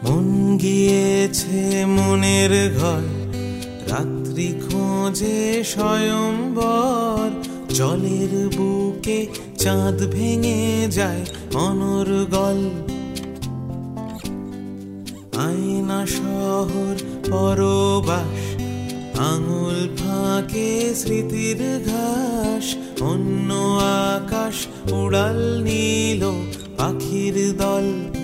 মন গিয়েছে মনের ঘর, রাত্রি খোঁজে স্বয়ম্বর। জলের বুকে চাঁদ ভেঙে যায় অনর্গল। আয়না শহর পরবাস, আঙুল ফাঁকে স্মৃতির ঘাস। অন্য আকাশ উড়াল নীল পাখির দল।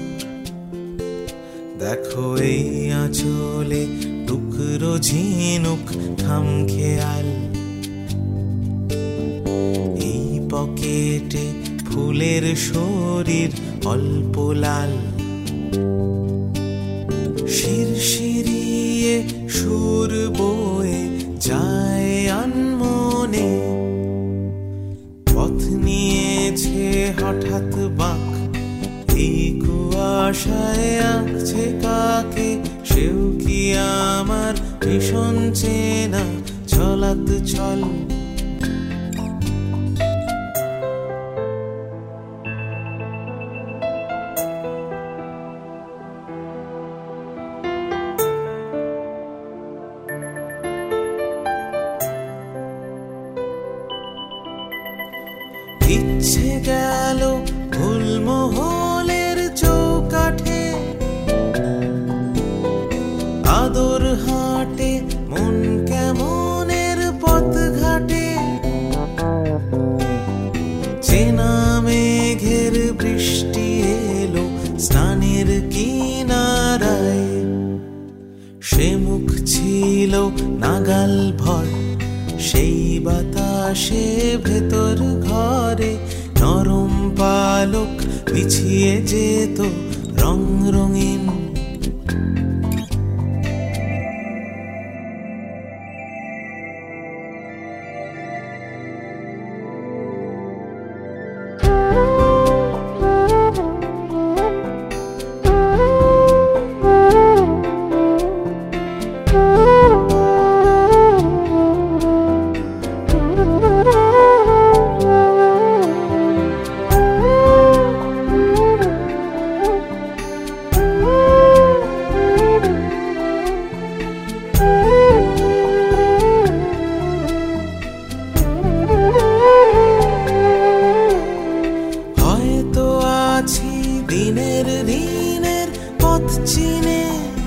দেখো এই আঁচলে টুকরো ঝিনুক খামখেয়াল। এই পকেটে ফুলের শরীর অল্প লাল। শিরশিরিয়ে সুর বয়ে যায় আনমনে। পথ নিয়েছে হঠাৎ বাঁক, এই কুয়াশায় আঁকছে কাকে। সেও কি আমার ভীষণ চেনা ছলাৎ ছল। ইচ্ছে গেল ফুলমহলের চৌকাঠে, আদর হাটে মন কেমনের পথ ঘাটে। চেনা মেঘের বৃষ্টি এলো স্নানের কিনারায়। সে মুখ ছিল নাগাল ভর, সেই বাতাসে ভেতর ঘরে। নরম পালক বিছিয়ে যেত রং রঙিন। দিনের দিনের পথ চিনে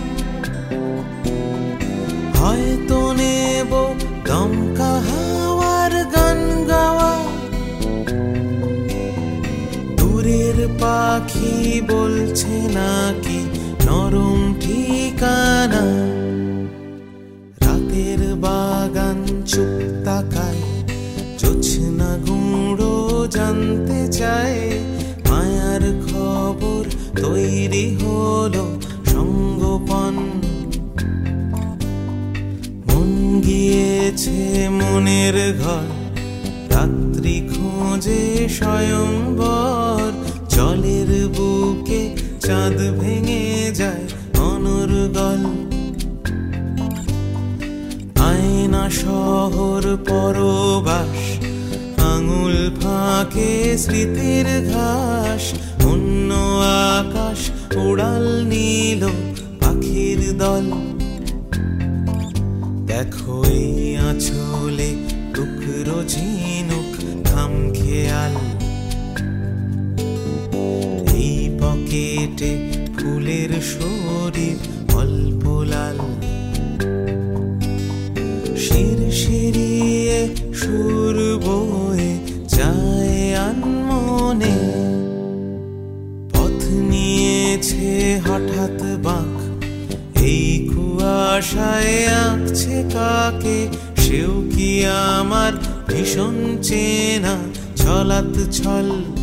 হয়তো নেব দমকা হাওয়ার গান গাওয়া। দূরের পাখি বলছে নাকি নরম ঠিকানা। রাতের বাগান চুপ তাকায়, জোছনা গুঁড়ো জানতে চায়। মায়ার খবর তৈরি হলো সঙ্গোপন। মন গিয়েছে মনের ঘর, রাত্রি খোঁজে স্বয়ম্বর। জলের বুকে চাঁদ ভেঙে যায় অনর্গল। আয়না শহর পরবাস, আঙুল ফাঁকে স্মৃতির ঘাস। অন্য আকাশ উড়াল নীল পাখির দল। দেখো এই আঁচলে টুকরো ঝিনুক খামখেয়াল। এই পকেটে ফুলের শরীর অল্প লাল। শিরশিরিয়ে সুর বয়ে যায় আনমনে। পথ নিয়েছে হঠাৎ বাঁক, এই কুয়াশায় আঁকছে কাকে। সেও কি আমার ভীষণ চেনা ছলাৎ ছল।